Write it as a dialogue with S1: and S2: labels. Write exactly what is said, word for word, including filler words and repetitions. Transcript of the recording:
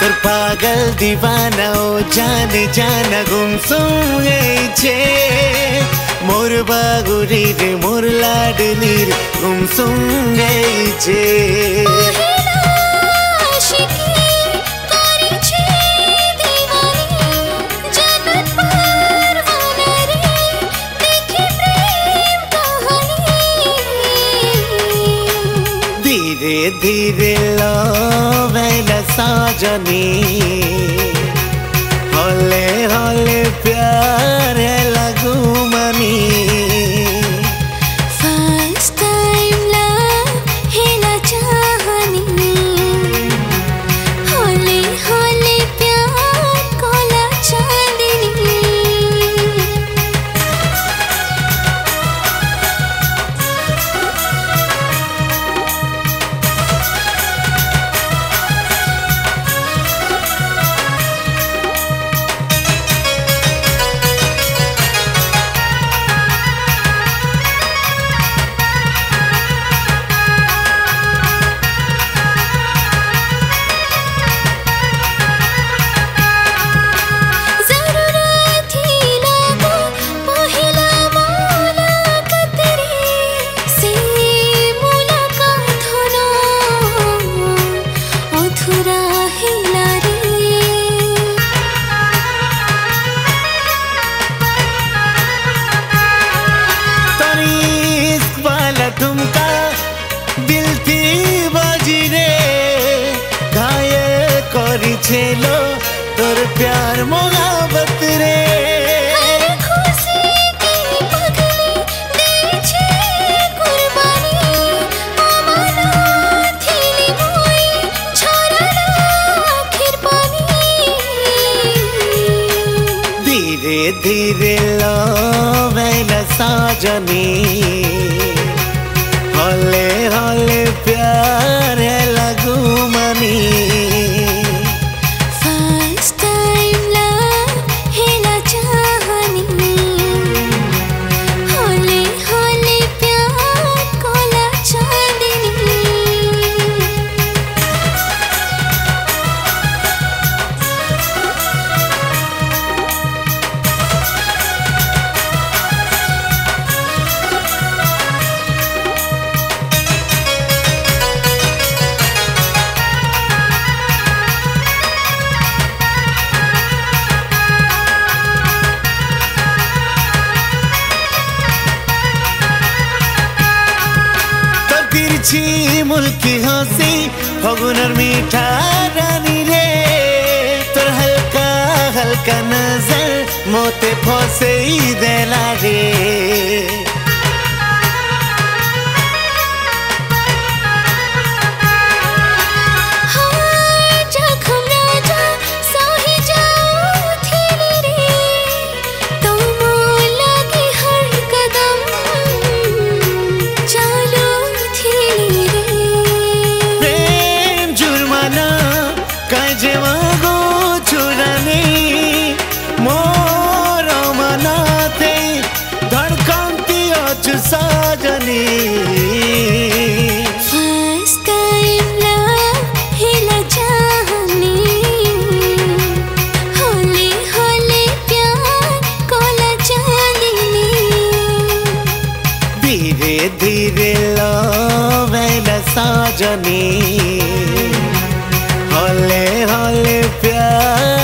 S1: তোর পাগল দিবানা ও জানে জানা গুমসুম গেছে মোর বাগুরির মোর লাডলির গুমসুম গেছে धीरे धीरे लवेला साजनी हले हले प्यार लगू मनी
S2: फर्स्ट टाइम लव हेला चाहनी हले हले प्यार कोला चांदनी
S1: तुमका दिल थी बाजी रे घायल करी छेलो तोर प्यार मोहब्बत रे धीरे धीरे लवेला साजनी हले हले प्यार लगू मनी
S2: फर्स्ट टाइम लव हेला चाहनी हले हले प्यार कोला चांदनी
S1: तिरछी मुल्की हंसी फगुनर मीठा रानी रे तोर हल्का हल्का नजर मोते फसे देला रे साजनी
S2: फर्स्ट टाइम लव हेला चाहनी हले हले प्यार कोला चांदनी
S1: धीरे धीरे लवेला साजनी हले हले प्यार